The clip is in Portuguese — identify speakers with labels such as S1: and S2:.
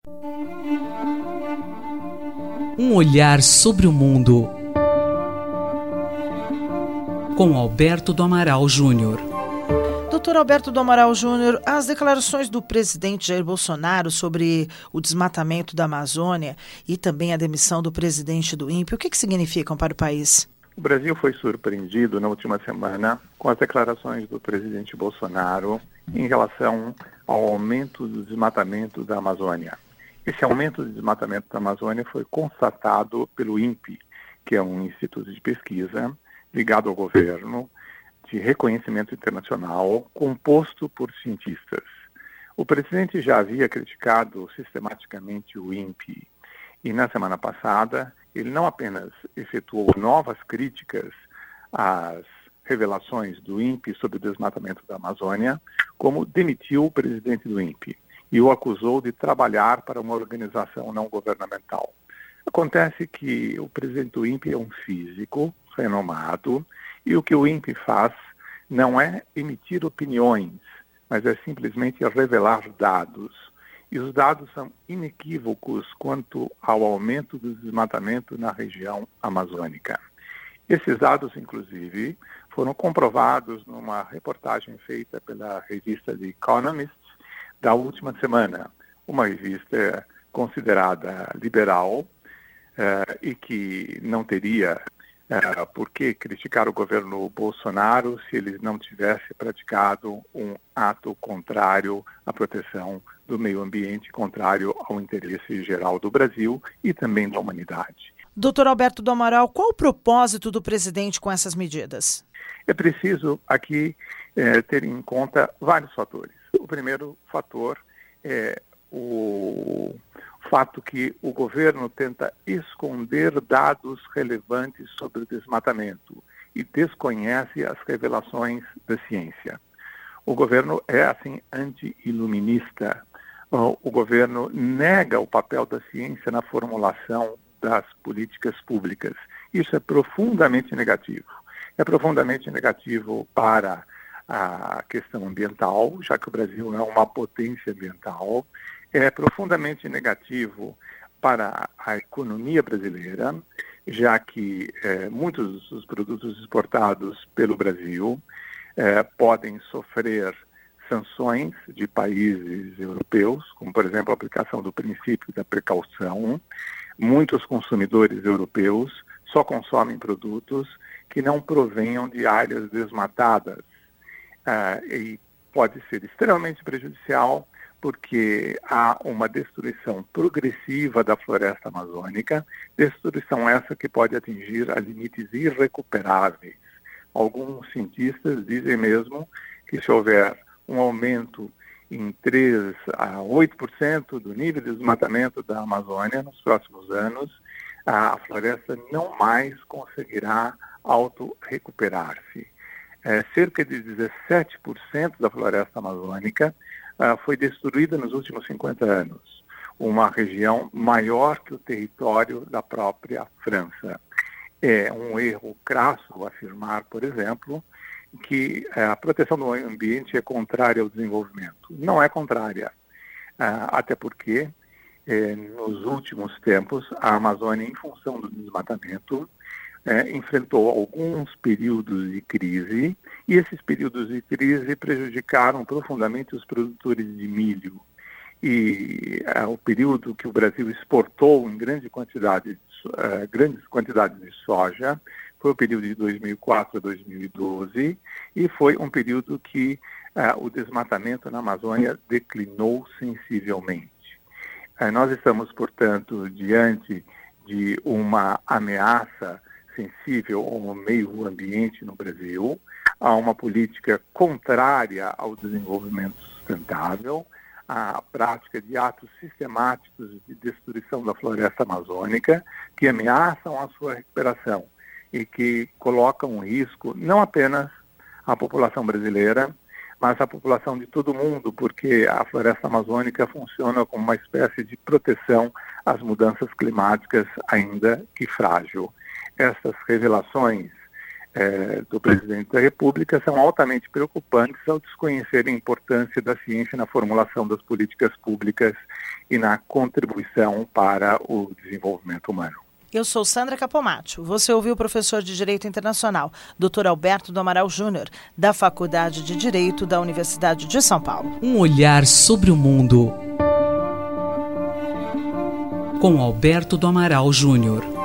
S1: Um olhar sobre o mundo, com Alberto do Amaral Júnior.
S2: Dr. Alberto do Amaral Júnior, as declarações do presidente Jair Bolsonaro sobre o desmatamento da Amazônia e também a demissão do presidente do INPE, o que significam para o país?
S3: O Brasil foi surpreendido na última semana com as declarações do presidente Bolsonaro em relação ao aumento do desmatamento da Amazônia. Esse aumento do desmatamento da Amazônia foi constatado pelo INPE, que é um instituto de pesquisa ligado ao governo, de reconhecimento internacional, composto por cientistas. O presidente já havia criticado sistematicamente o INPE e, na semana passada, ele não apenas efetuou novas críticas às revelações do INPE sobre o desmatamento da Amazônia, como demitiu o presidente do INPE e o acusou de trabalhar para uma organização não governamental. Acontece que o presidente do INPE é um físico renomado e o que o INPE faz não é emitir opiniões, mas é simplesmente revelar dados. E os dados são inequívocos quanto ao aumento do desmatamento na região amazônica. Esses dados, inclusive, foram comprovados numa reportagem feita pela revista The Economist da última semana, uma revista considerada liberal e que não teria por que criticar o governo Bolsonaro se ele não tivesse praticado um ato contrário à proteção do meio ambiente, contrário ao interesse geral do Brasil e também da humanidade.
S2: Dr. Alberto do Amaral, qual o propósito do presidente com essas medidas?
S3: É preciso aqui ter em conta vários fatores. O primeiro fator é o fato que o governo tenta esconder dados relevantes sobre o desmatamento e desconhece as revelações da ciência. O governo é, assim, anti-iluminista. O governo nega o papel da ciência na formulação das políticas públicas. Isso é profundamente negativo. É profundamente negativo para a questão ambiental, já que o Brasil é uma potência ambiental. É profundamente negativo para a economia brasileira, já que muitos dos produtos exportados pelo Brasil podem sofrer sanções de países europeus, como, por exemplo, a aplicação do princípio da precaução. Muitos consumidores europeus só consomem produtos que não provenham de áreas desmatadas. E pode ser extremamente prejudicial porque há uma destruição progressiva da floresta amazônica, destruição essa que pode atingir a limites irrecuperáveis. Alguns cientistas dizem mesmo que se houver um aumento em 3 a 8% do nível de desmatamento da Amazônia nos próximos anos, a floresta não mais conseguirá auto-recuperar-se. Cerca de 17% da floresta amazônica foi destruída nos últimos 50 anos, uma região maior que o território da própria França. É um erro crasso afirmar, por exemplo, que a proteção do meio ambiente é contrária ao desenvolvimento. Não é contrária, até porque, nos últimos tempos, a Amazônia, em função do desmatamento, enfrentou alguns períodos de crise, e esses períodos de crise prejudicaram profundamente os produtores de milho. E o período que o Brasil exportou em grandes quantidades de soja foi o período de 2004 a 2012, e foi um período que o desmatamento na Amazônia declinou sensivelmente. Nós estamos, portanto, diante de uma ameaça sensível ao meio ambiente no Brasil, a uma política contrária ao desenvolvimento sustentável, à prática de atos sistemáticos de destruição da floresta amazônica que ameaçam a sua recuperação e que colocam em risco não apenas a população brasileira, mas a população de todo mundo, porque a floresta amazônica funciona como uma espécie de proteção às mudanças climáticas, ainda que frágil. Essas revelações do presidente da República são altamente preocupantes ao desconhecer a importância da ciência na formulação das políticas públicas e na contribuição para o desenvolvimento humano.
S2: Eu sou Sandra Capomatto. Você ouviu o professor de Direito Internacional, Dr. Alberto do Amaral Júnior, da Faculdade de Direito da Universidade de São Paulo.
S1: Um olhar sobre o mundo com Alberto do Amaral Júnior.